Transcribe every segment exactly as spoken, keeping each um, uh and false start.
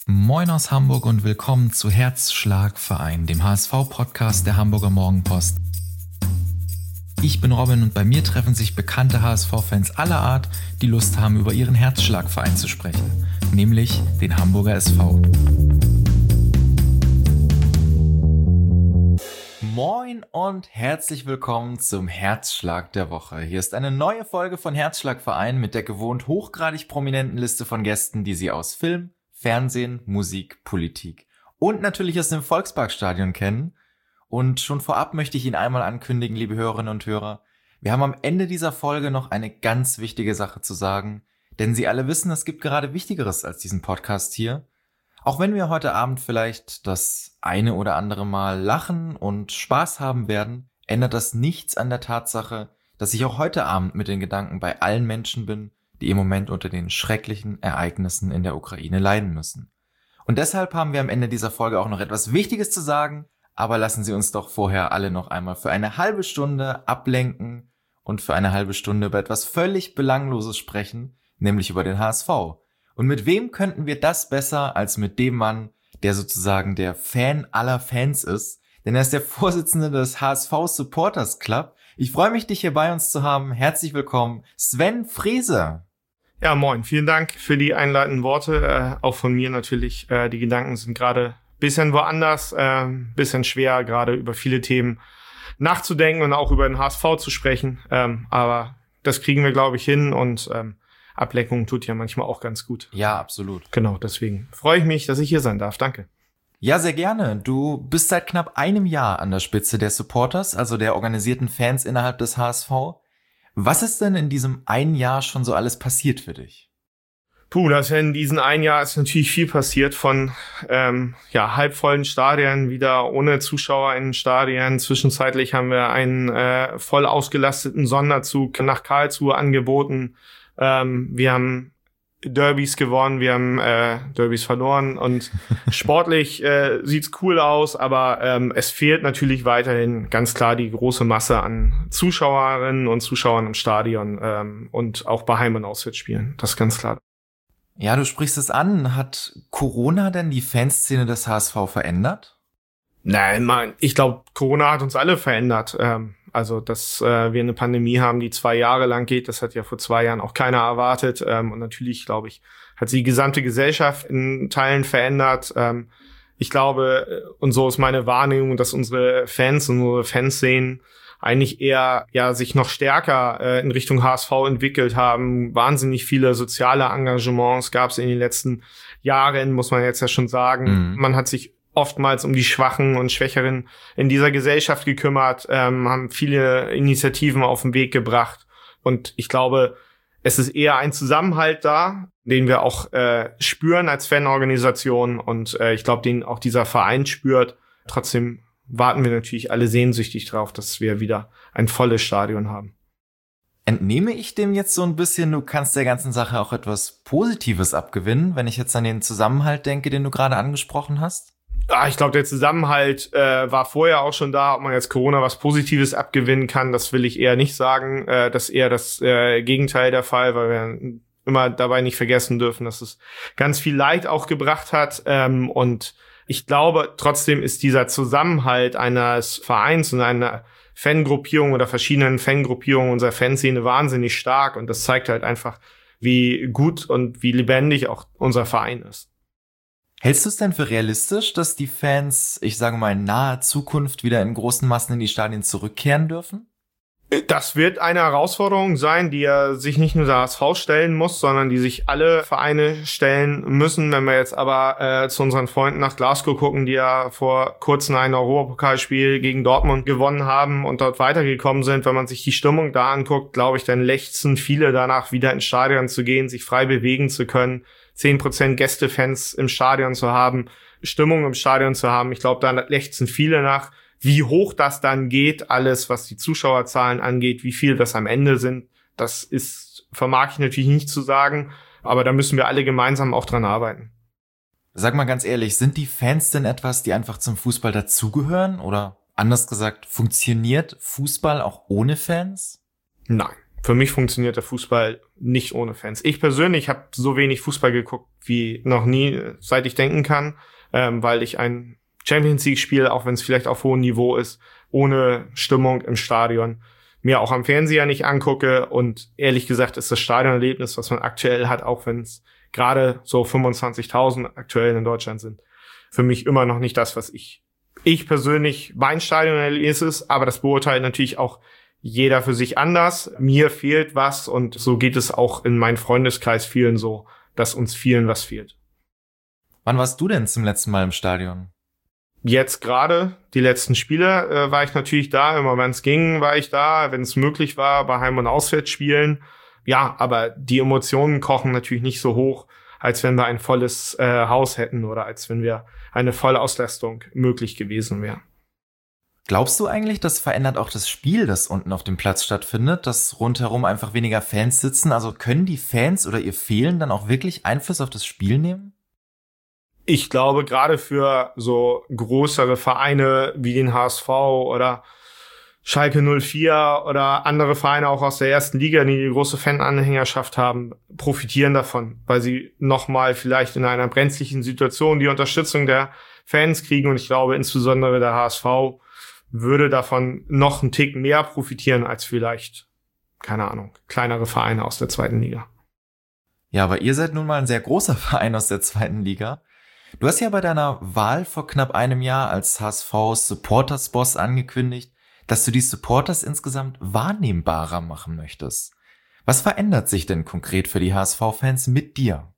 Moin aus Hamburg und willkommen zu Herzschlagverein, dem H S V-Podcast der Hamburger Morgenpost. Ich bin Robin und bei mir treffen sich bekannte H S V-Fans aller Art, die Lust haben, über ihren Herzschlagverein zu sprechen, nämlich den Hamburger S V. Moin und herzlich willkommen zum Herzschlag der Woche. Hier ist eine neue Folge von Herzschlagverein mit der gewohnt hochgradig prominenten Liste von Gästen, die Sie aus Film, Fernsehen, Musik, Politik und natürlich aus dem Volksparkstadion kennen. Und schon vorab möchte ich Ihnen einmal ankündigen, liebe Hörerinnen und Hörer, wir haben am Ende dieser Folge noch eine ganz wichtige Sache zu sagen, denn Sie alle wissen, es gibt gerade Wichtigeres als diesen Podcast hier. Auch wenn wir heute Abend vielleicht das eine oder andere Mal lachen und Spaß haben werden, ändert das nichts an der Tatsache, dass ich auch heute Abend mit den Gedanken bei allen Menschen bin, die im Moment unter den schrecklichen Ereignissen in der Ukraine leiden müssen. Und deshalb haben wir am Ende dieser Folge auch noch etwas Wichtiges zu sagen, aber lassen Sie uns doch vorher alle noch einmal für eine halbe Stunde ablenken und für eine halbe Stunde über etwas völlig Belangloses sprechen, nämlich über den H S V. Und mit wem könnten wir das besser als mit dem Mann, der sozusagen der Fan aller Fans ist? Denn er ist der Vorsitzende des H S V Supporters Club. Ich freue mich, dich hier bei uns zu haben. Herzlich willkommen, Sven Frese. Ja, moin. Vielen Dank für die einleitenden Worte. Äh, auch von mir natürlich. Äh, die Gedanken sind gerade ein bisschen woanders, ein äh, bisschen schwer, gerade über viele Themen nachzudenken und auch über den H S V zu sprechen. Ähm, aber das kriegen wir, glaube ich, hin und ähm, Ablenkung tut ja manchmal auch ganz gut. Ja, absolut. Genau, deswegen freue ich mich, dass ich hier sein darf. Danke. Ja, sehr gerne. Du bist seit knapp einem Jahr an der Spitze der Supporters, also der organisierten Fans innerhalb des H S V. Was ist denn in diesem einen Jahr schon so alles passiert für dich? Puh, das in diesem einen Jahr ist natürlich viel passiert, von ähm, ja halbvollen Stadien wieder ohne Zuschauer in den Stadien. Zwischenzeitlich haben wir einen äh, voll ausgelasteten Sonderzug nach Karlsruhe angeboten. Ähm, wir haben Derbys gewonnen, wir haben äh, Derbys verloren und sportlich äh, sieht's cool aus, aber ähm, es fehlt natürlich weiterhin ganz klar die große Masse an Zuschauerinnen und Zuschauern im Stadion ähm, und auch bei Heim- und Auswärtsspielen. Das ist ganz klar. Ja, du sprichst es an. Hat Corona denn die Fanszene des H S V verändert? Nein, man, ich glaube, Corona hat uns alle verändert. Ähm, Also, dass äh, wir eine Pandemie haben, die zwei Jahre lang geht, das hat ja vor zwei Jahren auch keiner erwartet. Ähm, und natürlich, glaube ich, hat sie die gesamte Gesellschaft in Teilen verändert. Ähm, ich glaube, und so ist meine Wahrnehmung, dass unsere Fans und unsere Fanszenen eigentlich eher ja sich noch stärker äh, in Richtung H S V entwickelt haben. Wahnsinnig viele soziale Engagements gab es in den letzten Jahren, muss man jetzt ja schon sagen. Mhm. Man hat sich oftmals um die Schwachen und Schwächeren in dieser Gesellschaft gekümmert, ähm, haben viele Initiativen auf den Weg gebracht. Und ich glaube, es ist eher ein Zusammenhalt da, den wir auch äh, spüren als Fanorganisation. Und äh, ich glaube, den auch dieser Verein spürt. Trotzdem warten wir natürlich alle sehnsüchtig drauf, dass wir wieder ein volles Stadion haben. Entnehme ich dem jetzt so ein bisschen, du kannst der ganzen Sache auch etwas Positives abgewinnen, wenn ich jetzt an den Zusammenhalt denke, den du gerade angesprochen hast? Ah, ich glaube, der Zusammenhalt äh, war vorher auch schon da. Ob man jetzt Corona was Positives abgewinnen kann, das will ich eher nicht sagen. Äh, das ist eher das äh, Gegenteil der Fall, weil wir immer dabei nicht vergessen dürfen, dass es ganz viel Leid auch gebracht hat. Ähm, und ich glaube, trotzdem ist dieser Zusammenhalt eines Vereins und einer Fangruppierung oder verschiedenen Fangruppierungen unserer Fanszene wahnsinnig stark. Und das zeigt halt einfach, wie gut und wie lebendig auch unser Verein ist. Hältst du es denn für realistisch, dass die Fans, ich sage mal, in naher Zukunft wieder in großen Massen in die Stadien zurückkehren dürfen? Das wird eine Herausforderung sein, die ja sich nicht nur der H S V stellen muss, sondern die sich alle Vereine stellen müssen. Wenn wir jetzt aber äh, zu unseren Freunden nach Glasgow gucken, die ja vor kurzem ein Europapokalspiel gegen Dortmund gewonnen haben und dort weitergekommen sind, wenn man sich die Stimmung da anguckt, glaube ich, dann lechzen viele danach, wieder ins Stadion zu gehen, sich frei bewegen zu können, zehn Prozent Gästefans im Stadion zu haben, Stimmung im Stadion zu haben. Ich glaube, da lechzen viele nach. Wie hoch das dann geht, alles, was die Zuschauerzahlen angeht, wie viel das am Ende sind, das ist, vermag ich natürlich nicht zu sagen, aber da müssen wir alle gemeinsam auch dran arbeiten. Sag mal ganz ehrlich, sind die Fans denn etwas, die einfach zum Fußball dazugehören? Oder anders gesagt, funktioniert Fußball auch ohne Fans? Nein. für mich funktioniert der Fußball nicht ohne Fans. Ich persönlich habe so wenig Fußball geguckt wie noch nie, seit ich denken kann, ähm, weil ich ein Champions League-Spiel, auch wenn es vielleicht auf hohem Niveau ist, ohne Stimmung im Stadion mir auch am Fernseher nicht angucke. Und ehrlich gesagt ist das Stadionerlebnis, was man aktuell hat, auch wenn es gerade so fünfundzwanzigtausend aktuell in Deutschland sind, für mich immer noch nicht das, was ich ich persönlich mein Stadionerlebnis ist. Aber das beurteilt natürlich auch jeder für sich anders. Mir fehlt was und so geht es auch in meinem Freundeskreis vielen so, dass uns vielen was fehlt. Wann warst du denn zum letzten Mal im Stadion? Jetzt gerade, die letzten Spiele, äh, war ich natürlich da. Immer wenn es ging, war ich da. Wenn es möglich war, bei Heim- und Auswärtsspielen. Ja, aber die Emotionen kochen natürlich nicht so hoch, als wenn wir ein volles äh, Haus hätten oder als wenn wir eine volle Auslastung möglich gewesen wäre. Glaubst du eigentlich, das verändert auch das Spiel, das unten auf dem Platz stattfindet, dass rundherum einfach weniger Fans sitzen? Also können die Fans oder ihr Fehlen dann auch wirklich Einfluss auf das Spiel nehmen? Ich glaube, gerade für so größere Vereine wie den H S V oder Schalke null vier oder andere Vereine auch aus der ersten Liga, die die große Fananhängerschaft haben, profitieren davon, weil sie nochmal vielleicht in einer brenzlichen Situation die Unterstützung der Fans kriegen. Und ich glaube, insbesondere der H S V würde davon noch einen Tick mehr profitieren als vielleicht, keine Ahnung, kleinere Vereine aus der zweiten Liga. Ja, aber ihr seid nun mal ein sehr großer Verein aus der zweiten Liga. Du hast ja bei deiner Wahl vor knapp einem Jahr als H S V-Supporters-Boss angekündigt, dass du die Supporters insgesamt wahrnehmbarer machen möchtest. Was verändert sich denn konkret für die H S V-Fans mit dir?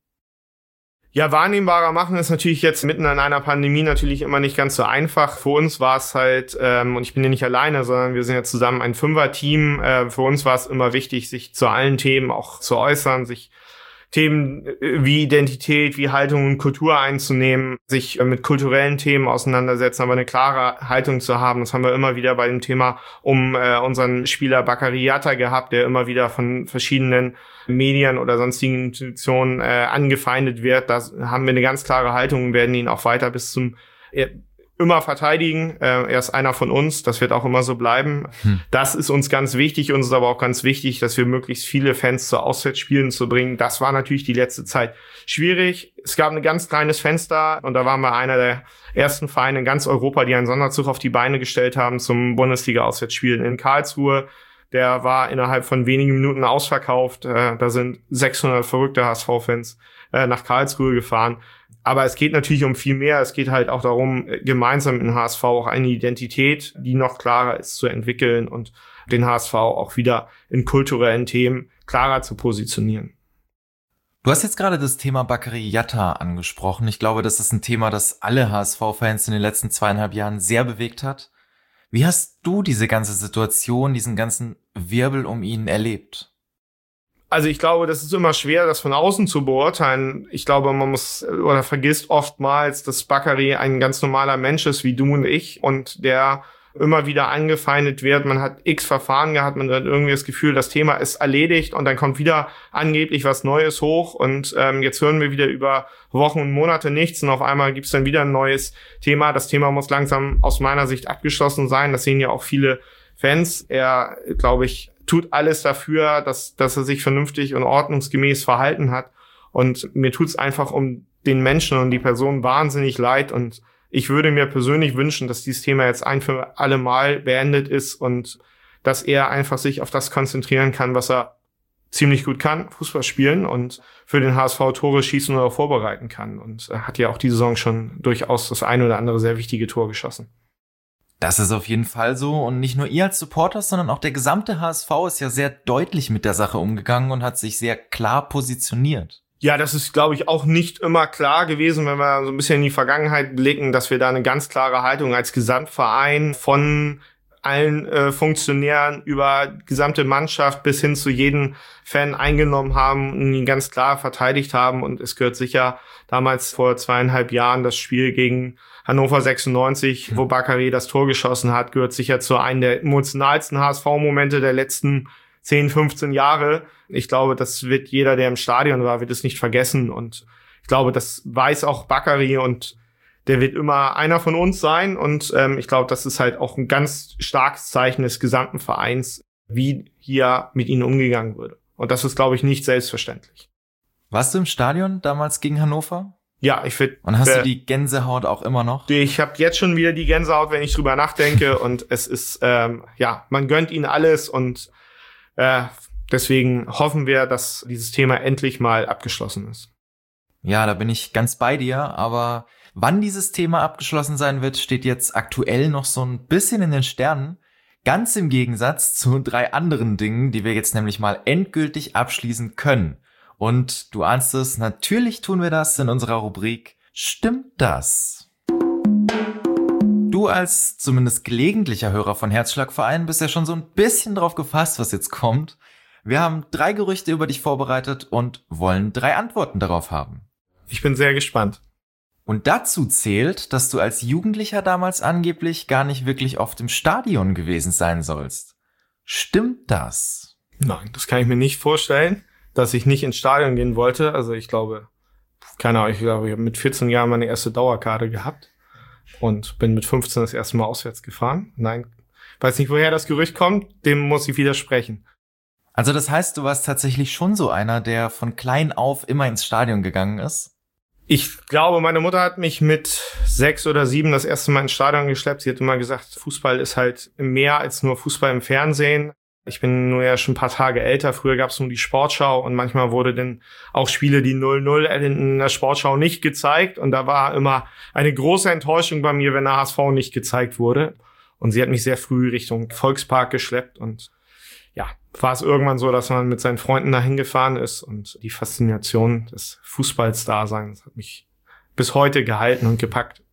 Ja, wahrnehmbarer machen ist natürlich jetzt mitten in einer Pandemie natürlich immer nicht ganz so einfach. Für uns war es halt, ähm, und ich bin ja nicht alleine, sondern wir sind ja zusammen ein Fünfer-Team. Äh, für uns war es immer wichtig, sich zu allen Themen auch zu äußern, sich Themen wie Identität, wie Haltung und Kultur einzunehmen, sich mit kulturellen Themen auseinandersetzen, aber eine klare Haltung zu haben. Das haben wir immer wieder bei dem Thema um äh, unseren Spieler Bakary Yatta gehabt, der immer wieder von verschiedenen Medien oder sonstigen Institutionen äh, angefeindet wird. Da haben wir eine ganz klare Haltung und werden ihn auch weiter bis zum äh, immer verteidigen. Äh, er ist einer von uns, das wird auch immer so bleiben. Hm. Das ist uns ganz wichtig. Uns ist aber auch ganz wichtig, dass wir möglichst viele Fans zu Auswärtsspielen zu bringen. Das war natürlich die letzte Zeit schwierig. Es gab ein ganz kleines Fenster und da waren wir einer der ersten Vereine in ganz Europa, die einen Sonderzug auf die Beine gestellt haben zum Bundesliga-Auswärtsspielen in Karlsruhe. Der war innerhalb von wenigen Minuten ausverkauft. Äh, da sind sechshundert verrückte H S V-Fans äh, nach Karlsruhe gefahren. Aber es geht natürlich um viel mehr. Es geht halt auch darum, gemeinsam in H S V auch eine Identität, die noch klarer ist, zu entwickeln und den H S V auch wieder in kulturellen Themen klarer zu positionieren. Du hast jetzt gerade das Thema Bakary Yatta angesprochen. Ich glaube, das ist ein Thema, das alle H S V-Fans in den letzten zweieinhalb Jahren sehr bewegt hat. Wie hast du diese ganze Situation, diesen ganzen Wirbel um ihn erlebt? Also ich glaube, das ist immer schwer, das von außen zu beurteilen. Ich glaube, man muss oder vergisst oftmals, dass Bakary ein ganz normaler Mensch ist, wie du und ich, und der immer wieder angefeindet wird. Man hat x Verfahren gehabt, man hat irgendwie das Gefühl, das Thema ist erledigt und dann kommt wieder angeblich was Neues hoch und ähm, jetzt hören wir wieder über Wochen und Monate nichts und auf einmal gibt's dann wieder ein neues Thema. Das Thema muss langsam aus meiner Sicht abgeschlossen sein. Das sehen ja auch viele Fans. Er, glaube ich, tut alles dafür, dass dass er sich vernünftig und ordnungsgemäß verhalten hat. Und mir tut's einfach um den Menschen und die Person wahnsinnig leid. Und ich würde mir persönlich wünschen, dass dieses Thema jetzt ein für alle Mal beendet ist und dass er einfach sich auf das konzentrieren kann, was er ziemlich gut kann, Fußball spielen und für den H S V Tore schießen oder vorbereiten kann. Und er hat ja auch diese Saison schon durchaus das eine oder andere sehr wichtige Tor geschossen. Das ist auf jeden Fall so und nicht nur ihr als Supporters, sondern auch der gesamte H S V ist ja sehr deutlich mit der Sache umgegangen und hat sich sehr klar positioniert. Ja, das ist, glaube ich, auch nicht immer klar gewesen, wenn wir so ein bisschen in die Vergangenheit blicken, dass wir da eine ganz klare Haltung als Gesamtverein von allen äh, Funktionären über die gesamte Mannschaft bis hin zu jedem Fan eingenommen haben und ihn ganz klar verteidigt haben. Und es gehört sicher damals vor zweieinhalb Jahren das Spiel gegen Hannover sechsundneunzig, wo Bakary das Tor geschossen hat, gehört sicher zu einem der emotionalsten H S V-Momente der letzten zehn, fünfzehn Jahre. Ich glaube, das wird jeder, der im Stadion war, wird es nicht vergessen. Und ich glaube, das weiß auch Bakary und der wird immer einer von uns sein. Und ähm, ich glaube, das ist halt auch ein ganz starkes Zeichen des gesamten Vereins, wie hier mit ihnen umgegangen würde. Und das ist, glaube ich, nicht selbstverständlich. Warst du im Stadion damals gegen Hannover? Ja, ich finde. Und hast äh, du die Gänsehaut auch immer noch? Ich habe jetzt schon wieder die Gänsehaut, wenn ich drüber nachdenke. Und es ist, ähm, ja, man gönnt ihnen alles. Und äh, deswegen hoffen wir, dass dieses Thema endlich mal abgeschlossen ist. Ja, da bin ich ganz bei dir. Aber wann dieses Thema abgeschlossen sein wird, steht jetzt aktuell noch so ein bisschen in den Sternen. Ganz im Gegensatz zu drei anderen Dingen, die wir jetzt nämlich mal endgültig abschließen können. Und du ahnst es, natürlich tun wir das in unserer Rubrik Stimmt das? Du als zumindest gelegentlicher Hörer von Herzschlagverein bist ja schon so ein bisschen drauf gefasst, was jetzt kommt. Wir haben drei Gerüchte über dich vorbereitet und wollen drei Antworten darauf haben. Ich bin sehr gespannt. Und dazu zählt, dass du als Jugendlicher damals angeblich gar nicht wirklich oft im Stadion gewesen sein sollst. Stimmt das? Nein, das kann ich mir nicht vorstellen, dass ich nicht ins Stadion gehen wollte. Also ich glaube, keine Ahnung, ich glaube, ich habe mit vierzehn Jahren meine erste Dauerkarte gehabt und bin mit fünfzehn das erste Mal auswärts gefahren. Nein, weiß nicht, woher das Gerücht kommt, dem muss ich widersprechen. Also das heißt, du warst tatsächlich schon so einer, der von klein auf immer ins Stadion gegangen ist? Ich glaube, meine Mutter hat mich mit sechs oder sieben das erste Mal ins Stadion geschleppt. Sie hat immer gesagt, Fußball ist halt mehr als nur Fußball im Fernsehen. Ich bin nur ja schon ein paar Tage älter. Früher gab es nur die Sportschau und manchmal wurde dann auch Spiele, die null null in der Sportschau nicht gezeigt. Und da war immer eine große Enttäuschung bei mir, wenn der H S V nicht gezeigt wurde. Und sie hat mich sehr früh Richtung Volkspark geschleppt. Und ja, war es irgendwann so, dass man mit seinen Freunden dahin gefahren ist. Und die Faszination des Fußballsdaseins hat mich bis heute gehalten und gepackt.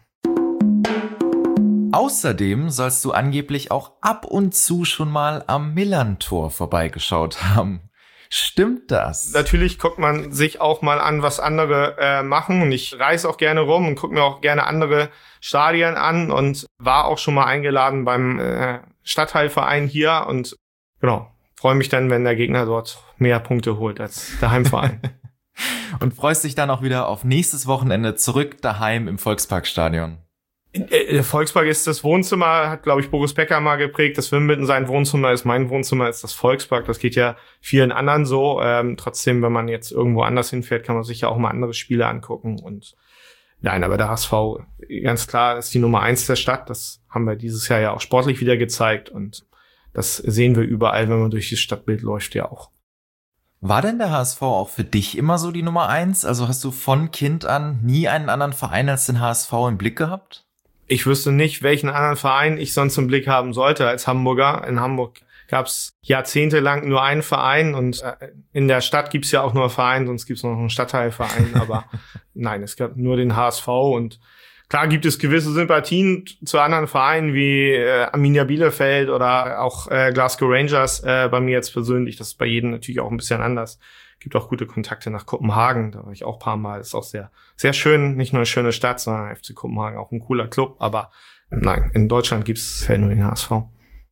Außerdem sollst du angeblich auch ab und zu schon mal am Millerntor vorbeigeschaut haben. Stimmt das? Natürlich guckt man sich auch mal an, was andere äh, machen. Und ich reise auch gerne rum und gucke mir auch gerne andere Stadien an und war auch schon mal eingeladen beim äh, Stadtteilverein hier. Und genau, freue mich dann, wenn der Gegner dort mehr Punkte holt als der Heimverein. Und freust dich dann auch wieder auf nächstes Wochenende zurück daheim im Volksparkstadion. Der Volkspark ist das Wohnzimmer, hat, glaube ich, Boris Becker mal geprägt. Das Wimbledon sein Wohnzimmer ist, mein Wohnzimmer ist das Volkspark. Das geht ja vielen anderen so. Ähm, trotzdem, wenn man jetzt irgendwo anders hinfährt, kann man sich ja auch mal andere Spiele angucken. Und nein, aber der H S V, ganz klar, ist die Nummer eins der Stadt. Das haben wir dieses Jahr ja auch sportlich wieder gezeigt. Und das sehen wir überall, wenn man durch das Stadtbild läuft, ja auch. War denn der H S V auch für dich immer so die Nummer eins? Also hast du von Kind an nie einen anderen Verein als den H S V im Blick gehabt? Ich wüsste nicht, welchen anderen Verein ich sonst im Blick haben sollte als Hamburger. In Hamburg gab es jahrzehntelang nur einen Verein und äh, in der Stadt gibt's ja auch nur einen Verein, sonst gibt's noch einen Stadtteilverein. Aber nein, es gab nur den H S V und klar gibt es gewisse Sympathien zu anderen Vereinen wie äh, Arminia Bielefeld oder auch äh, Glasgow Rangers. Äh, bei mir jetzt persönlich, das ist bei jedem natürlich auch ein bisschen anders. Gibt auch gute Kontakte nach Kopenhagen, da war ich auch ein paar Mal. Ist auch sehr, sehr schön, nicht nur eine schöne Stadt, sondern F C Kopenhagen auch ein cooler Club. Aber nein, in Deutschland gibt's halt nur den H S V.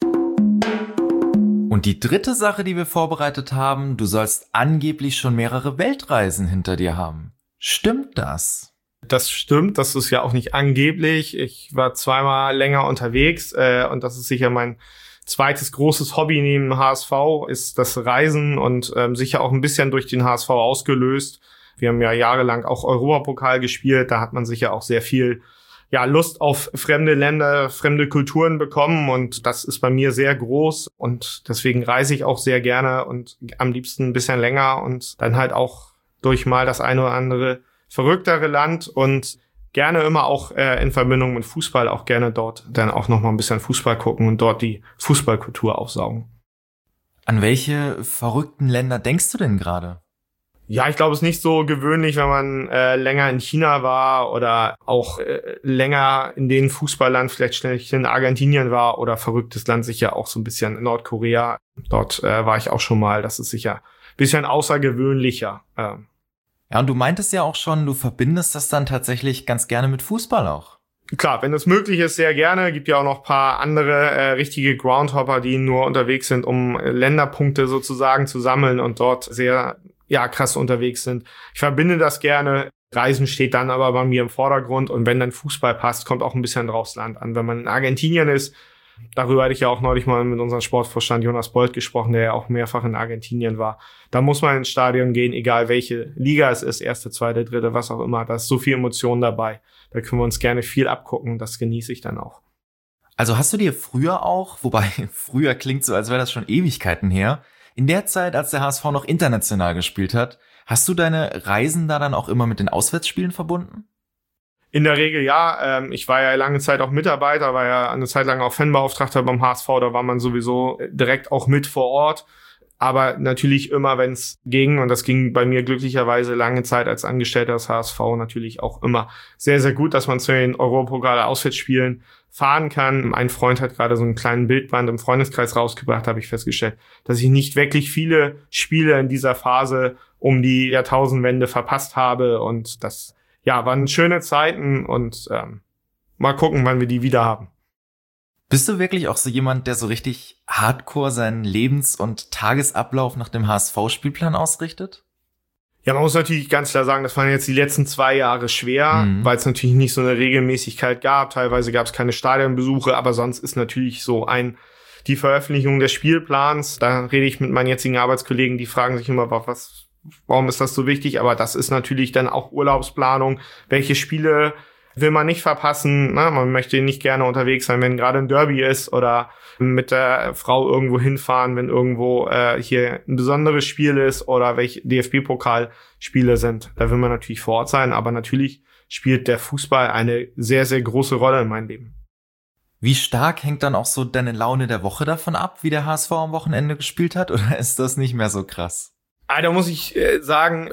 Und die dritte Sache, die wir vorbereitet haben, du sollst angeblich schon mehrere Weltreisen hinter dir haben. Stimmt das? Das stimmt, das ist ja auch nicht angeblich. Ich war zweimal länger unterwegs äh, und das ist sicher mein zweites großes Hobby neben dem H S V, ist das Reisen und ähm, sicher auch ein bisschen durch den H S V ausgelöst. Wir haben ja jahrelang auch Europapokal gespielt, da hat man sicher auch sehr viel ja Lust auf fremde Länder, fremde Kulturen bekommen und das ist bei mir sehr groß und deswegen reise ich auch sehr gerne und am liebsten ein bisschen länger und dann halt auch durch mal das eine oder andere verrücktere Land und gerne immer auch äh, in Verbindung mit Fußball, auch gerne dort dann auch noch mal ein bisschen Fußball gucken und dort die Fußballkultur aufsaugen. An welche verrückten Länder denkst du denn gerade? Ja, ich glaube, es ist nicht so gewöhnlich, wenn man äh, länger in China war oder auch äh, länger in den Fußballland, vielleicht schnell in Argentinien war oder verrücktes Land sicher auch so ein bisschen Nordkorea. Dort äh, war ich auch schon mal, das ist sicher ein bisschen außergewöhnlicher. Ähm, Ja, und du meintest ja auch schon, du verbindest das dann tatsächlich ganz gerne mit Fußball auch. Klar, wenn das möglich ist, sehr gerne. Gibt ja auch noch ein paar andere äh, richtige Groundhopper, die nur unterwegs sind, um äh, Länderpunkte sozusagen zu sammeln und dort sehr ja krass unterwegs sind. Ich verbinde das gerne. Reisen steht dann aber bei mir im Vordergrund und wenn dann Fußball passt, kommt auch ein bisschen draufs Land an. Wenn man in Argentinien ist, Darüber hatte ich ja auch neulich mal mit unserem Sportvorstand Jonas Bold gesprochen, der ja auch mehrfach in Argentinien war. Da muss man ins Stadion gehen, egal welche Liga es ist, erste, zweite, dritte, was auch immer. Da ist so viel Emotion dabei. Da können wir uns gerne viel abgucken. Das genieße ich dann auch. Also hast du dir früher auch, wobei früher klingt so, als wäre das schon Ewigkeiten her, in der Zeit, als der H S V noch international gespielt hat, hast du deine Reisen da dann auch immer mit den Auswärtsspielen verbunden? In der Regel ja. Ähm, ich war ja lange Zeit auch Mitarbeiter, war ja eine Zeit lang auch Fanbeauftragter beim H S V. Da war man sowieso direkt auch mit vor Ort. Aber natürlich immer, wenn es ging, und das ging bei mir glücklicherweise lange Zeit als Angestellter des H S V natürlich auch immer sehr, sehr gut, dass man zu den Europapokal-Auswärtsspielen fahren kann. Ein Freund hat gerade so einen kleinen Bildband im Freundeskreis rausgebracht, habe ich festgestellt, dass ich nicht wirklich viele Spiele in dieser Phase um die Jahrtausendwende verpasst habe. Und das, ja, waren schöne Zeiten und ähm, mal gucken, wann wir die wieder haben. Bist du wirklich auch so jemand, der so richtig hardcore seinen Lebens- und Tagesablauf nach dem H S V-Spielplan ausrichtet? Ja, man muss natürlich ganz klar sagen, das waren jetzt die letzten zwei Jahre schwer, mhm. weil es natürlich nicht so eine Regelmäßigkeit gab. Teilweise gab es keine Stadionbesuche, aber sonst ist natürlich so ein die Veröffentlichung des Spielplans. Da rede ich mit meinen jetzigen Arbeitskollegen, die fragen sich immer, was, warum ist das so wichtig? Aber das ist natürlich dann auch Urlaubsplanung. Welche Spiele will man nicht verpassen? Na, man möchte nicht gerne unterwegs sein, wenn gerade ein Derby ist, oder mit der Frau irgendwo hinfahren, wenn irgendwo äh, hier ein besonderes Spiel ist oder welche D F B-Pokalspiele sind. Da will man natürlich vor Ort sein, aber natürlich spielt der Fußball eine sehr, sehr große Rolle in meinem Leben. Wie stark hängt dann auch so deine Laune der Woche davon ab, wie der H S V am Wochenende gespielt hat, oder ist das nicht mehr so krass? Ah, da muss ich äh, sagen,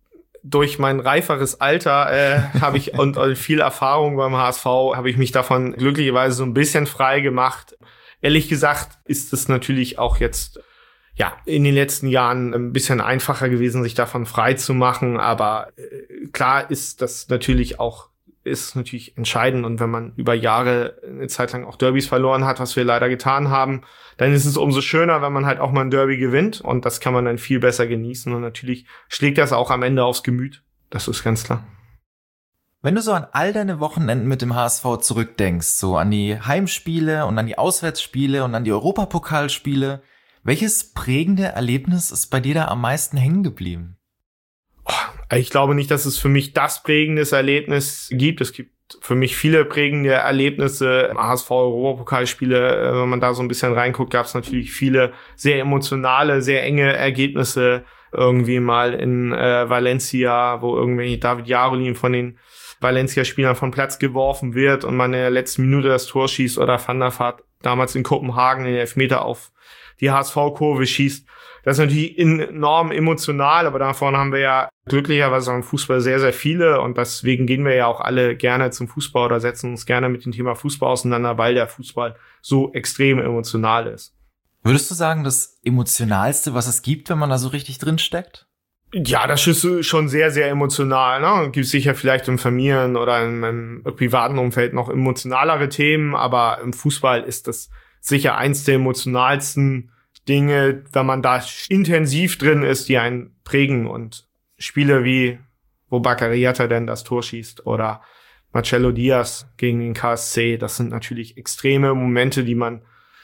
durch mein reiferes Alter äh, habe ich und, und viel Erfahrung beim H S V, habe ich mich davon glücklicherweise so ein bisschen frei gemacht. Ehrlich gesagt ist es natürlich auch jetzt ja in den letzten Jahren ein bisschen einfacher gewesen, sich davon frei zu machen. Aber äh, klar ist das natürlich auch ist natürlich entscheidend. Und wenn man über Jahre eine Zeit lang auch Derbys verloren hat, was wir leider getan haben, dann ist es umso schöner, wenn man halt auch mal ein Derby gewinnt. Und das kann man dann viel besser genießen. Und natürlich schlägt das auch am Ende aufs Gemüt. Das ist ganz klar. Wenn du so an all deine Wochenenden mit dem H S V zurückdenkst, so an die Heimspiele und an die Auswärtsspiele und an die Europapokalspiele, welches prägende Erlebnis ist bei dir da am meisten hängen geblieben? Ich glaube nicht, dass es für mich das prägendes Erlebnis gibt. Es gibt für mich viele prägende Erlebnisse. H S V-Europapokalspiele, wenn man da so ein bisschen reinguckt, gab es natürlich viele sehr emotionale, sehr enge Ergebnisse. Irgendwie mal in äh, Valencia, wo irgendwie David Jarolin von den Valencia-Spielern von Platz geworfen wird und man in der letzten Minute das Tor schießt, oder Van der Vaart damals in Kopenhagen den Elfmeter auf die H S V-Kurve schießt. Das ist natürlich enorm emotional, aber davon haben wir ja glücklicherweise im Fußball sehr, sehr viele, und deswegen gehen wir ja auch alle gerne zum Fußball oder setzen uns gerne mit dem Thema Fußball auseinander, weil der Fußball so extrem emotional ist. Würdest du sagen, das Emotionalste, was es gibt, wenn man da so richtig drin steckt? Ja, das ist schon sehr, sehr emotional. Ne? Gibt sicher vielleicht im Familien- oder im, im privaten Umfeld noch emotionalere Themen, aber im Fußball ist das sicher eins der emotionalsten Dinge, wenn man da intensiv drin ist, die einen prägen. Und Spiele wie, wo Bakariata denn das Tor schießt, oder Marcelo Diaz gegen den K S C, das sind natürlich extreme Momente, die man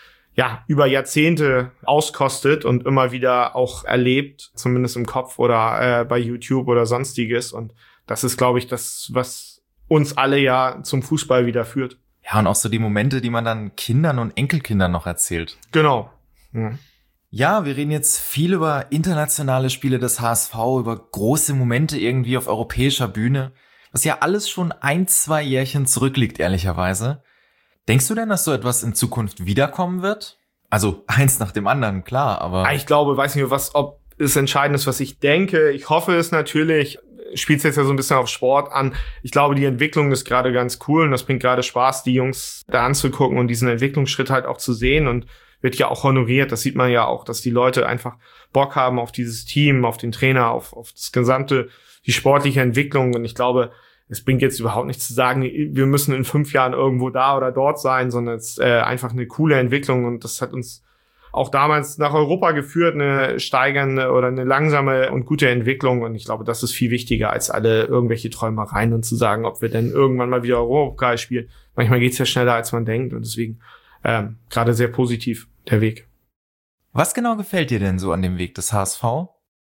ja über Jahrzehnte auskostet und immer wieder auch erlebt, zumindest im Kopf oder äh, bei YouTube oder sonstiges. Und das ist, glaube ich, das, was uns alle ja zum Fußball wieder führt. Ja, und auch so die Momente, die man dann Kindern und Enkelkindern noch erzählt. Genau. Ja. Ja, wir reden jetzt viel über internationale Spiele des H S V, über große Momente irgendwie auf europäischer Bühne, was ja alles schon ein, zwei Jährchen zurückliegt, ehrlicherweise. Denkst du denn, dass so etwas in Zukunft wiederkommen wird? Also eins nach dem anderen, klar, aber... Ich glaube, weiß nicht, was, ob es entscheidend ist, was ich denke. Ich hoffe es natürlich. Spielt es jetzt ja so ein bisschen auf Sport an. Ich glaube, die Entwicklung ist gerade ganz cool und das bringt gerade Spaß, die Jungs da anzugucken und diesen Entwicklungsschritt halt auch zu sehen, und wird ja auch honoriert. Das sieht man ja auch, dass die Leute einfach Bock haben auf dieses Team, auf den Trainer, auf, auf das gesamte, die sportliche Entwicklung. Und ich glaube, es bringt jetzt überhaupt nichts zu sagen, wir müssen in fünf Jahren irgendwo da oder dort sein, sondern es ist äh, einfach eine coole Entwicklung, und das hat uns auch damals nach Europa geführt, eine steigernde oder eine langsame und gute Entwicklung. Und ich glaube, das ist viel wichtiger als alle irgendwelche Träumereien und zu sagen, ob wir denn irgendwann mal wieder Europapokal spielen. Manchmal geht's ja schneller, als man denkt, und deswegen ähm, gerade sehr positiv, der Weg. Was genau gefällt dir denn so an dem Weg des H S V?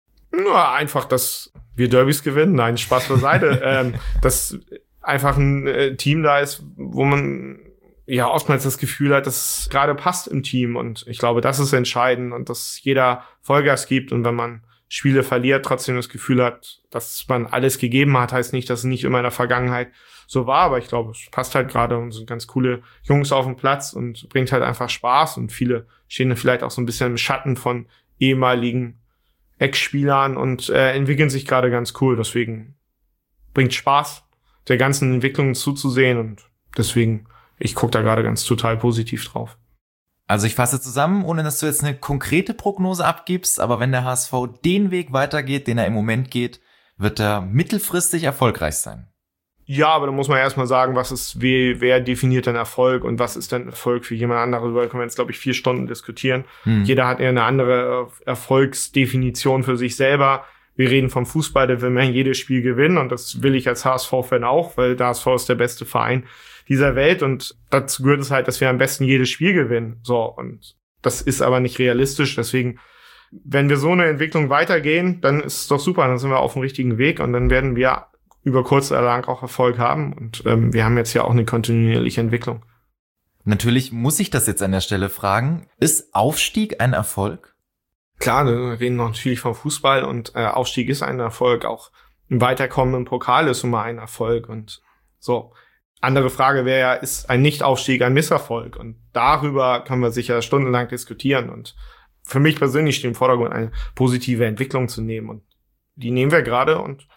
Nur einfach, dass wir Derbys gewinnen. Nein, Spaß beiseite. ähm, dass einfach ein äh, Team da ist, wo man ja oftmals das Gefühl hat, dass es gerade passt im Team. Und ich glaube, das ist entscheidend und dass jeder Vollgas gibt. Und wenn man Spiele verliert, trotzdem das Gefühl hat, dass man alles gegeben hat, heißt nicht, dass es nicht immer in der Vergangenheit so war. Aber ich glaube, es passt halt gerade und sind ganz coole Jungs auf dem Platz und bringt halt einfach Spaß. Und viele stehen dann vielleicht auch so ein bisschen im Schatten von ehemaligen Ex-Spielern und äh, entwickeln sich gerade ganz cool. Deswegen bringt Spaß, der ganzen Entwicklung zuzusehen. Und deswegen, ich gucke da gerade ganz total positiv drauf. Also ich fasse zusammen, ohne dass du jetzt eine konkrete Prognose abgibst, aber wenn der H S V den Weg weitergeht, den er im Moment geht, wird er mittelfristig erfolgreich sein. Ja, aber da muss man erstmal sagen, was ist, wie, wer definiert denn Erfolg und was ist denn Erfolg für jemand anderes? Darüber können wir jetzt, glaube ich, vier Stunden diskutieren. Hm. Jeder hat ja eine andere Erfolgsdefinition für sich selber. Wir reden vom Fußball, da will man jedes Spiel gewinnen und das will ich als H S V-Fan auch, weil der H S V ist der beste Verein dieser Welt und dazu gehört es halt, dass wir am besten jedes Spiel gewinnen. So, und das ist aber nicht realistisch, deswegen, wenn wir so eine Entwicklung weitergehen, dann ist es doch super, dann sind wir auf dem richtigen Weg und dann werden wir über kurz oder lang auch Erfolg haben. Und ähm, wir haben jetzt ja auch eine kontinuierliche Entwicklung. Natürlich muss ich das jetzt an der Stelle fragen. Ist Aufstieg ein Erfolg? Klar, wir reden natürlich vom Fußball und äh, Aufstieg ist ein Erfolg. Auch ein Weiterkommen im Pokal ist immer ein Erfolg. Und so. Andere Frage wäre ja, ist ein Nicht-Aufstieg ein Misserfolg? Und darüber kann man sicher stundenlang diskutieren. Und für mich persönlich steht im Vordergrund, eine positive Entwicklung zu nehmen. Und die nehmen wir gerade und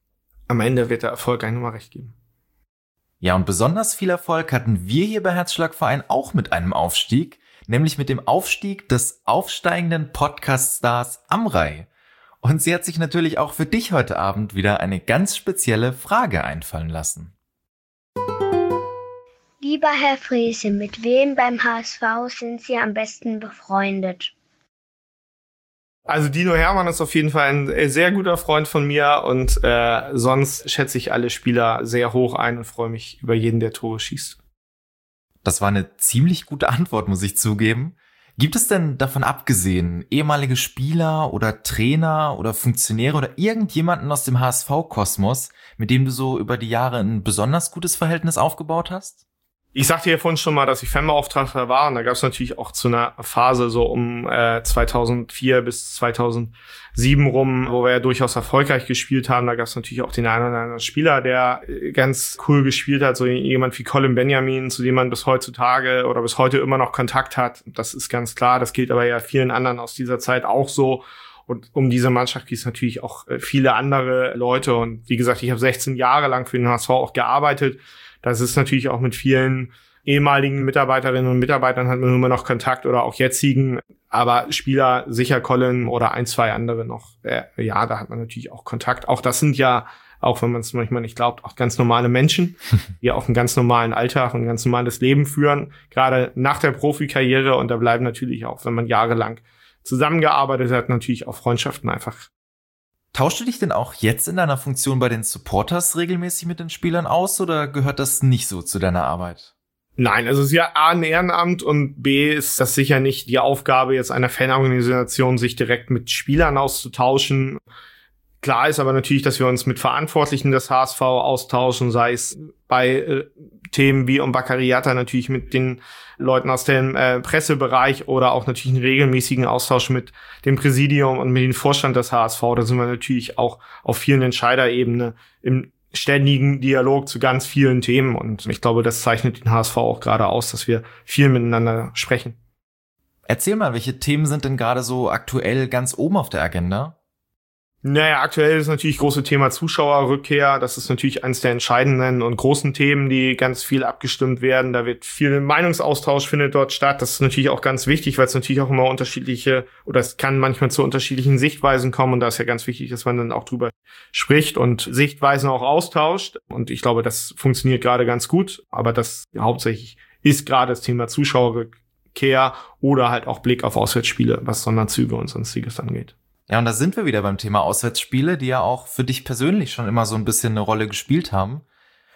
am Ende wird der Erfolg einem immer recht geben. Ja, und besonders viel Erfolg hatten wir hier bei Herzschlagverein auch mit einem Aufstieg, nämlich mit dem Aufstieg des aufsteigenden Podcast-Stars Amrei. Und sie hat sich natürlich auch für dich heute Abend wieder eine ganz spezielle Frage einfallen lassen. Lieber Herr Frese, mit wem beim H S V sind Sie am besten befreundet? Also Dino Hermann ist auf jeden Fall ein sehr guter Freund von mir und äh, sonst schätze ich alle Spieler sehr hoch ein und freue mich über jeden, der Tore schießt. Das war eine ziemlich gute Antwort, muss ich zugeben. Gibt es denn davon abgesehen ehemalige Spieler oder Trainer oder Funktionäre oder irgendjemanden aus dem H S V-Kosmos, mit dem du so über die Jahre ein besonders gutes Verhältnis aufgebaut hast? Ich sagte ja vorhin schon mal, dass ich Fanbeauftragter war und da gab es natürlich auch zu einer Phase so um äh, zweitausendvier bis zweitausendsieben rum, wo wir ja durchaus erfolgreich gespielt haben. Da gab es natürlich auch den einen oder anderen Spieler, der ganz cool gespielt hat, so jemand wie Colin Benjamin, zu dem man bis heutzutage oder bis heute immer noch Kontakt hat. Das ist ganz klar, das gilt aber ja vielen anderen aus dieser Zeit auch so. Und um diese Mannschaft gibt es natürlich auch viele andere Leute. Und wie gesagt, ich habe sechzehn Jahre lang für den H S V auch gearbeitet. Das ist natürlich auch mit vielen ehemaligen Mitarbeiterinnen und Mitarbeitern hat man immer noch Kontakt oder auch jetzigen, aber Spieler, sicher Colin oder ein, zwei andere noch. Äh, ja, da hat man natürlich auch Kontakt. Auch das sind ja, auch wenn man es manchmal nicht glaubt, auch ganz normale Menschen, die auch einen ganz normalen Alltag und ein ganz normales Leben führen, gerade nach der Profikarriere. Und da bleiben natürlich auch, wenn man jahrelang zusammengearbeitet hat, natürlich auch Freundschaften einfach. Tauschst du dich denn auch jetzt in deiner Funktion bei den Supporters regelmäßig mit den Spielern aus oder gehört das nicht so zu deiner Arbeit? Nein, also es ist ja A, ein Ehrenamt und B, ist das sicher nicht die Aufgabe jetzt einer Fanorganisation, sich direkt mit Spielern auszutauschen. Klar ist aber natürlich, dass wir uns mit Verantwortlichen des H S V austauschen, sei es bei äh, Themen wie um Baccariata natürlich mit den Leuten aus dem äh, Pressebereich oder auch natürlich einen regelmäßigen Austausch mit dem Präsidium und mit dem Vorstand des H S V. Da sind wir natürlich auch auf vielen Entscheiderebenen im ständigen Dialog zu ganz vielen Themen. Und ich glaube, das zeichnet den H S V auch gerade aus, dass wir viel miteinander sprechen. Erzähl mal, welche Themen sind denn gerade so aktuell ganz oben auf der Agenda? Naja, aktuell ist natürlich große Thema Zuschauerrückkehr. Das ist natürlich eines der entscheidenden und großen Themen, die ganz viel abgestimmt werden. Da wird viel Meinungsaustausch findet dort statt. Das ist natürlich auch ganz wichtig, weil es natürlich auch immer unterschiedliche oder es kann manchmal zu unterschiedlichen Sichtweisen kommen. Und da ist ja ganz wichtig, dass man dann auch drüber spricht und Sichtweisen auch austauscht. Und ich glaube, das funktioniert gerade ganz gut. Aber das hauptsächlich ist gerade das Thema Zuschauerrückkehr oder halt auch Blick auf Auswärtsspiele, was Sonderzüge und Sonstiges angeht. Ja, und da sind wir wieder beim Thema Auswärtsspiele, die ja auch für dich persönlich schon immer so ein bisschen eine Rolle gespielt haben.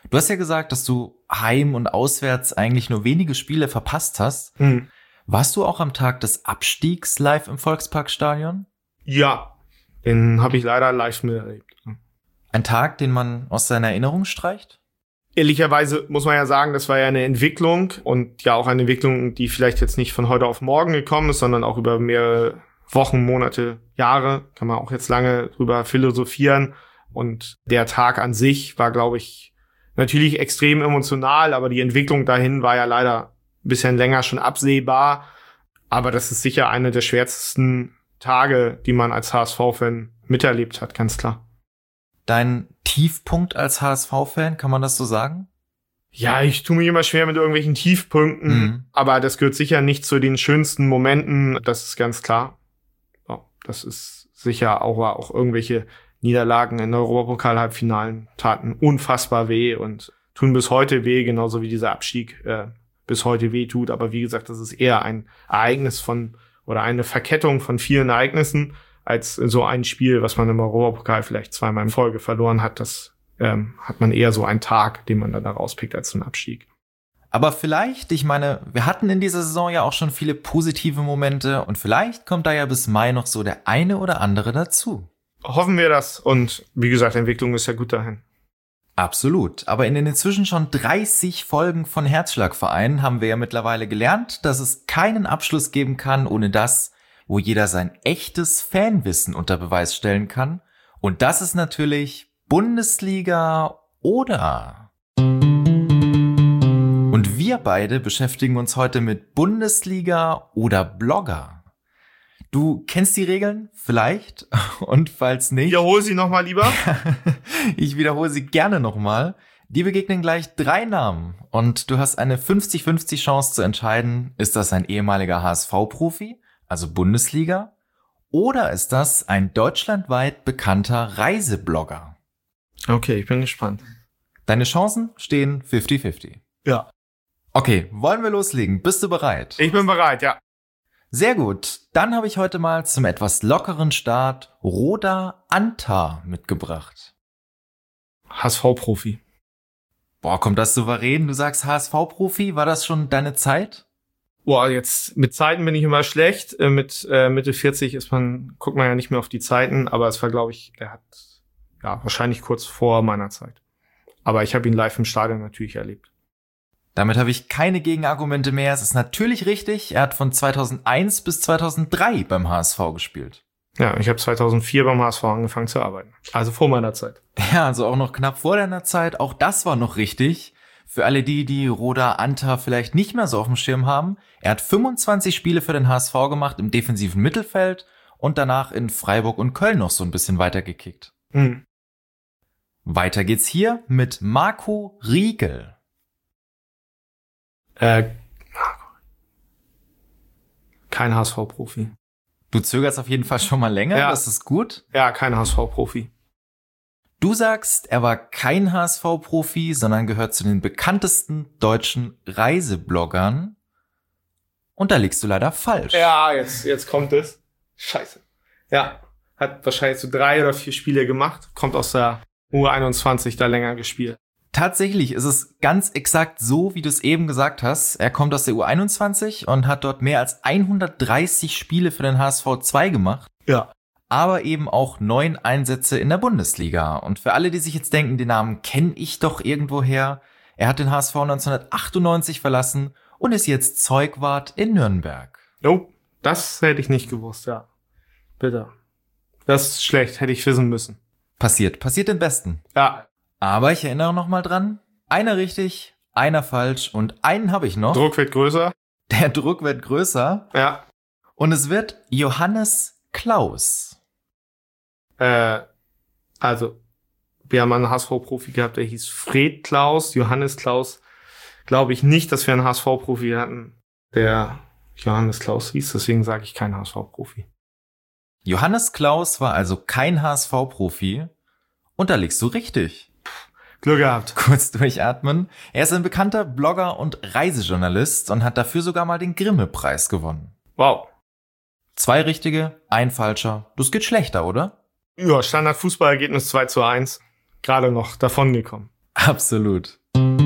Du hast ja gesagt, dass du heim und auswärts eigentlich nur wenige Spiele verpasst hast. Hm. Warst du auch am Tag des Abstiegs live im Volksparkstadion? Ja, den habe ich leider live miterlebt. Ein Tag, den man aus seiner Erinnerung streicht? Ehrlicherweise muss man ja sagen, das war ja eine Entwicklung und ja auch eine Entwicklung, die vielleicht jetzt nicht von heute auf morgen gekommen ist, sondern auch über mehrere Wochen, Monate, Jahre. Kann man auch jetzt lange drüber philosophieren. Und der Tag an sich war, glaube ich, natürlich extrem emotional, aber die Entwicklung dahin war ja leider ein bisschen länger schon absehbar. Aber das ist sicher eine der schwärzesten Tage, die man als H S V-Fan miterlebt hat, ganz klar. Dein Tiefpunkt als H S V-Fan, kann man das so sagen? Ja, ich tue mich immer schwer mit irgendwelchen Tiefpunkten, mhm. aber das gehört sicher nicht zu den schönsten Momenten, das ist ganz klar. Ja, das ist sicher auch, auch irgendwelche Niederlagen in Europapokal-Halbfinalen taten unfassbar weh und tun bis heute weh, genauso wie dieser Abstieg äh, bis heute weh tut. Aber wie gesagt, das ist eher ein Ereignis von oder eine Verkettung von vielen Ereignissen als so ein Spiel, was man im Europapokal vielleicht zweimal in Folge verloren hat. Das ähm, hat man eher so einen Tag, den man dann da rauspickt als so einen Abstieg. Aber vielleicht, ich meine, wir hatten in dieser Saison ja auch schon viele positive Momente und vielleicht kommt da ja bis Mai noch so der eine oder andere dazu. Hoffen wir das und wie gesagt, Entwicklung ist ja gut dahin. Absolut, aber in den inzwischen schon dreißig Folgen von Herzschlagverein haben wir ja mittlerweile gelernt, dass es keinen Abschluss geben kann ohne das, wo jeder sein echtes Fanwissen unter Beweis stellen kann. Und das ist natürlich Bundesliga oder. Und wir beide beschäftigen uns heute mit Bundesliga oder Blogger. Du kennst die Regeln? Vielleicht. Und falls nicht. Wiederhol sie nochmal lieber. Ich wiederhole sie gerne nochmal. Die begegnen gleich drei Namen. Und du hast eine fünfzig fünfzig Chance zu entscheiden, ist das ein ehemaliger H S V-Profi, also Bundesliga, oder ist das ein deutschlandweit bekannter Reiseblogger? Okay, ich bin gespannt. Deine Chancen stehen fünfzig fünfzig. Ja. Okay, wollen wir loslegen? Bist du bereit? Ich bin bereit, ja. Sehr gut. Dann habe ich heute mal zum etwas lockeren Start Roda Anta mitgebracht. H S V-Profi. Boah, kommt das souverän? Du sagst H S V-Profi. War das schon deine Zeit? Boah, jetzt mit Zeiten bin ich immer schlecht. Äh, mit äh, Mitte vierzig ist man, guckt man ja nicht mehr auf die Zeiten, aber es war, glaube ich, der hat ja wahrscheinlich kurz vor meiner Zeit. Aber ich habe ihn live im Stadion natürlich erlebt. Damit habe ich keine Gegenargumente mehr. Es ist natürlich richtig. Er hat von zweitausendeins bis zweitausenddrei beim H S V gespielt. Ja, ich habe zweitausendvier beim H S V angefangen zu arbeiten. Also vor meiner Zeit. Ja, also auch noch knapp vor deiner Zeit. Auch das war noch richtig. Für alle die, die Roda Anta vielleicht nicht mehr so auf dem Schirm haben. Er hat fünfundzwanzig Spiele für den H S V gemacht im defensiven Mittelfeld und danach in Freiburg und Köln noch so ein bisschen weitergekickt. Mhm. Weiter geht's hier mit Marco Riegel. Äh, kein H S V-Profi. Du zögerst auf jeden Fall schon mal länger, ja. Das ist gut. Ja, kein H S V-Profi. Du sagst, er war kein H S V-Profi, sondern gehört zu den bekanntesten deutschen Reisebloggern. Und da liegst du leider falsch. Ja, jetzt, jetzt kommt es. Scheiße. Ja, hat wahrscheinlich so drei oder vier Spiele gemacht, kommt aus der U einundzwanzig, da länger gespielt. Tatsächlich ist es ganz exakt so, wie du es eben gesagt hast. Er kommt aus der U einundzwanzig und hat dort mehr als hundertdreißig Spiele für den H S V zwei gemacht. Ja. Aber eben auch neun Einsätze in der Bundesliga. Und für alle, die sich jetzt denken, den Namen kenne ich doch irgendwoher. Er hat den H S V neunzehnhundertachtundneunzig verlassen und ist jetzt Zeugwart in Nürnberg. Oh, das hätte ich nicht gewusst, ja. Bitte. Das ist schlecht, hätte ich wissen müssen. Passiert, passiert den Besten. Ja. Aber ich erinnere noch mal dran, einer richtig, einer falsch und einen habe ich noch. Druck wird größer. Der Druck wird größer. Ja. Und es wird Johannes Klaus. Äh, also, wir haben einen H S V-Profi gehabt, der hieß Fred Klaus, Johannes Klaus. Glaube ich nicht, dass wir einen H S V-Profi hatten, der Johannes Klaus hieß, deswegen sage ich kein H S V-Profi. Johannes Klaus war also kein H S V-Profi und da liegst du richtig. Glück gehabt. Kurz durchatmen. Er ist ein bekannter Blogger und Reisejournalist und hat dafür sogar mal den Grimme-Preis gewonnen. Wow. Zwei richtige, ein falscher. Das geht schlechter, oder? Ja, Standard-Fußballergebnis zwei zu eins. Gerade noch davon gekommen. Absolut.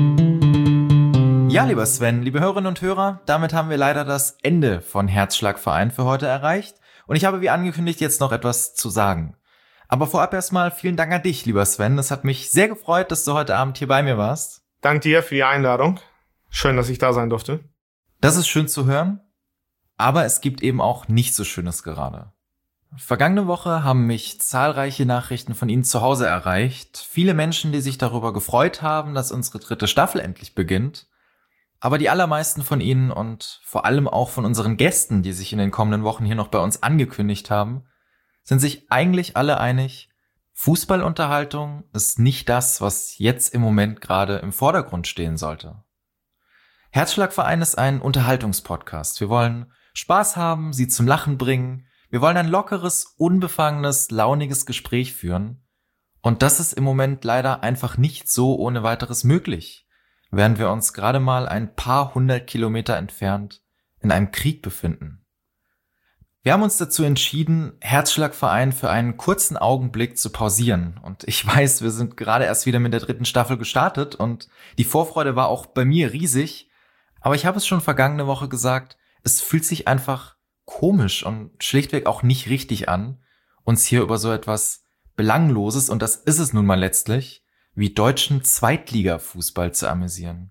Ja, lieber Sven, liebe Hörerinnen und Hörer, damit haben wir leider das Ende von Herzschlagverein für heute erreicht. Und ich habe wie angekündigt jetzt noch etwas zu sagen. Aber vorab erstmal vielen Dank an dich, lieber Sven. Es hat mich sehr gefreut, dass du heute Abend hier bei mir warst. Dank dir für die Einladung. Schön, dass ich da sein durfte. Das ist schön zu hören, aber es gibt eben auch nicht so Schönes gerade. Vergangene Woche haben mich zahlreiche Nachrichten von Ihnen zu Hause erreicht. Viele Menschen, die sich darüber gefreut haben, dass unsere dritte Staffel endlich beginnt. Aber die allermeisten von Ihnen und vor allem auch von unseren Gästen, die sich in den kommenden Wochen hier noch bei uns angekündigt haben, sind sich eigentlich alle einig, Fußballunterhaltung ist nicht das, was jetzt im Moment gerade im Vordergrund stehen sollte. Herzschlagverein ist ein Unterhaltungspodcast. Wir wollen Spaß haben, Sie zum Lachen bringen. Wir wollen ein lockeres, unbefangenes, launiges Gespräch führen. Und das ist im Moment leider einfach nicht so ohne weiteres möglich, während wir uns gerade mal ein paar hundert Kilometer entfernt in einem Krieg befinden. Wir haben uns dazu entschieden, Herzschlagverein für einen kurzen Augenblick zu pausieren. Und ich weiß, wir sind gerade erst wieder mit der dritten Staffel gestartet und die Vorfreude war auch bei mir riesig. Aber ich habe es schon vergangene Woche gesagt, es fühlt sich einfach komisch und schlichtweg auch nicht richtig an, uns hier über so etwas Belangloses, und das ist es nun mal letztlich, wie deutschen Zweitliga-Fußball zu amüsieren.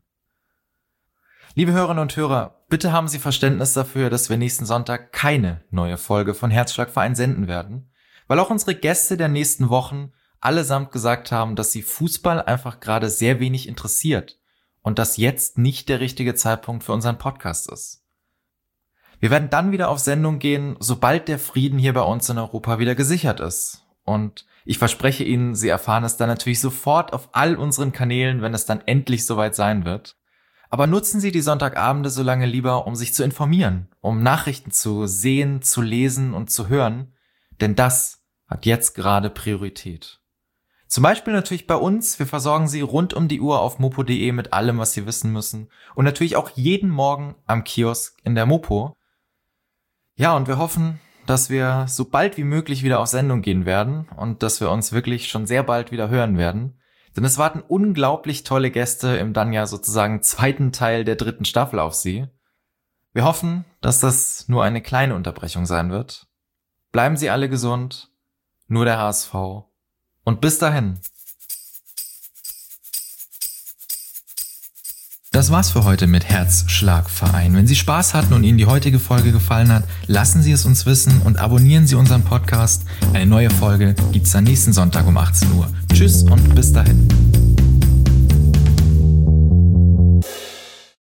Liebe Hörerinnen und Hörer, bitte haben Sie Verständnis dafür, dass wir nächsten Sonntag keine neue Folge von Herzschlagverein senden werden, weil auch unsere Gäste der nächsten Wochen allesamt gesagt haben, dass sie Fußball einfach gerade sehr wenig interessiert und dass jetzt nicht der richtige Zeitpunkt für unseren Podcast ist. Wir werden dann wieder auf Sendung gehen, sobald der Frieden hier bei uns in Europa wieder gesichert ist. Und ich verspreche Ihnen, Sie erfahren es dann natürlich sofort auf all unseren Kanälen, wenn es dann endlich soweit sein wird. Aber nutzen Sie die Sonntagabende so lange lieber, um sich zu informieren, um Nachrichten zu sehen, zu lesen und zu hören, denn das hat jetzt gerade Priorität. Zum Beispiel natürlich bei uns, wir versorgen Sie rund um die Uhr auf mopo punkt de mit allem, was Sie wissen müssen, und natürlich auch jeden Morgen am Kiosk in der Mopo. Ja, und wir hoffen, dass wir so bald wie möglich wieder auf Sendung gehen werden und dass wir uns wirklich schon sehr bald wieder hören werden. Denn es warten unglaublich tolle Gäste im dann ja sozusagen zweiten Teil der dritten Staffel auf Sie. Wir hoffen, dass das nur eine kleine Unterbrechung sein wird. Bleiben Sie alle gesund, nur der H S V und bis dahin. Das war's für heute mit Herzschlagverein. Wenn Sie Spaß hatten und Ihnen die heutige Folge gefallen hat, lassen Sie es uns wissen und abonnieren Sie unseren Podcast. Eine neue Folge gibt's dann nächsten Sonntag um achtzehn Uhr. Tschüss und bis dahin.